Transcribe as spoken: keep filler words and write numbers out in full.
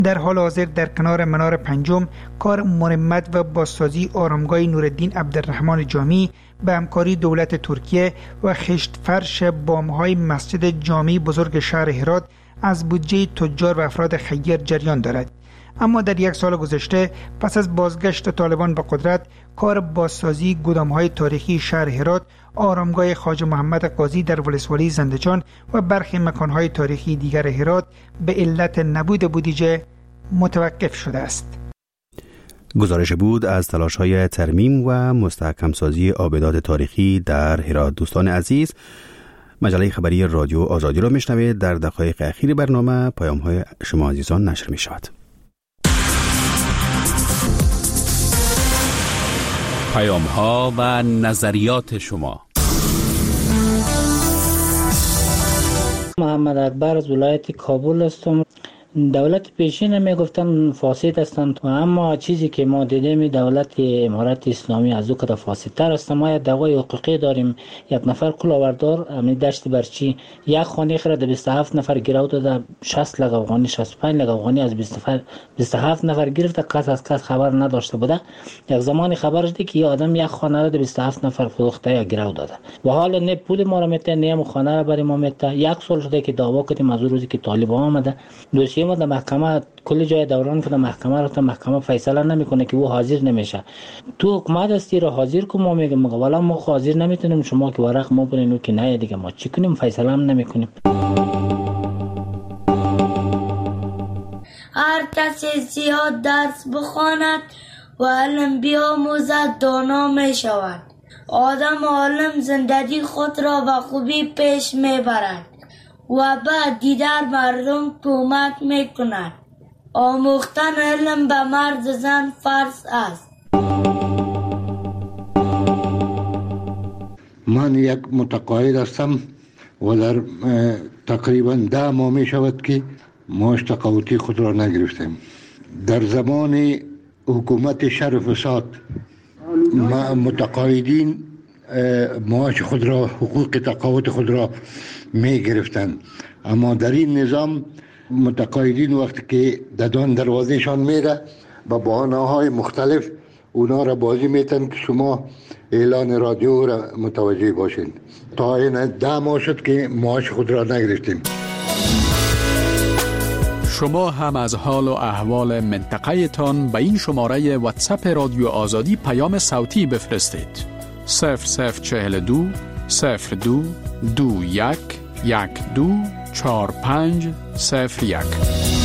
در حال حاضر در کنار منار پنجم کار مرمت و بازسازی آرامگاه نورالدین عبدالرحمن جامی به همکاری دولت ترکیه و خشت فرش بامهای مسجد جامی بزرگ شهر هرات از بودجه تجار و افراد خیر جریان دارد. اما در یک سال گذشته پس از بازگشت طالبان به قدرت، کار بازسازی گودام‌های تاریخی شهر هرات، آرامگاه خواجه محمد قاضی در ولسوالی زندجان و برخی مکان‌های تاریخی دیگر هرات به علت نبود بودجه متوقف شده است. گزارش بود از تلاش‌های ترمیم و مستحکم سازی آبدات تاریخی در هرات. دوستان عزیز، مجله خبری رادیو آزادی را میشنوید. در دقایق اخیر برنامه پیام‌های شما عزیزان نشر می‌شود. پیام‌ها و نظریات شما. محمد اکبر از ولایت کابل هستم. دولت پیشین میگفتن فاسد هستند، اما چیزی که ما دیدیم دولت امارت اسلامی از او کده فاسدتر است. ما یک دعوای حقوقی داریم. یک نفر کلاوردار امی دشت برچی یک خانه خرد بیست و هفت نفر گرو داده، شصت لک افغانی شصت و پنج لک افغانی از بیست و هفت نفر گرفته، کس از کس خبر نداشته بوده. یک زمانی خبر شده که یه آدم یک خانه را بیست و هفت نفر فروخته یا گرو داده و حالا نه پول ما را میته نه هم خانه را برای ما میته. یک سال شده که دعوا کردیم از روزی که طالبان آمده. دوسیه ما در محکمه کل جای دوران که در محکمه رفته، محکمه فیصله نمیکنه که او حاضر نمیشه. تو حکومت هستی را حاضر کن، ما میگم والا ما حاضر نمیتونیم، شما که ورق ما برین که نه دیگه ما چی کنیم، فیصله هم نمیکنیم. هر کسی زیاد درس بخواند و علم بیاموزد دانا می شود. آدم عالم زندگی خود را به خوبی پیش میبرد و بعد دیگر مردم کمک میکند. آموختن علم به مرد زن فرض است. من یک متقاعد هستم و در تقریبا ده ماه می شود که معاش تقاعدی خود را نگرفتیم. در زمان حکومت شر فساد متقاعدین معاش خود را، حقوق تقاعد خود را می گرفتند، اما در این نظام متقاعدین وقتی که ددان دروازهشان میره با بهانه های مختلف اونا را بازی میتن که شما اعلان رادیو را متوجه باشین. تا این ده ماه شد که معاش خود را نگرفتیم. شما هم از حال و احوال منطقه تان به این شماره واتساپ رادیو آزادی پیام صوتی بفرستید. صفر صفر چهل و دو صفر دو دو یک یک دو چهار پنج صفر یک.